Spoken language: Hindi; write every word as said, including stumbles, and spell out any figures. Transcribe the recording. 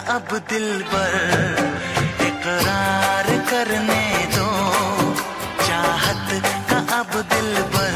अब दिल पर इकरार करने दो, चाहत का अब दिल पर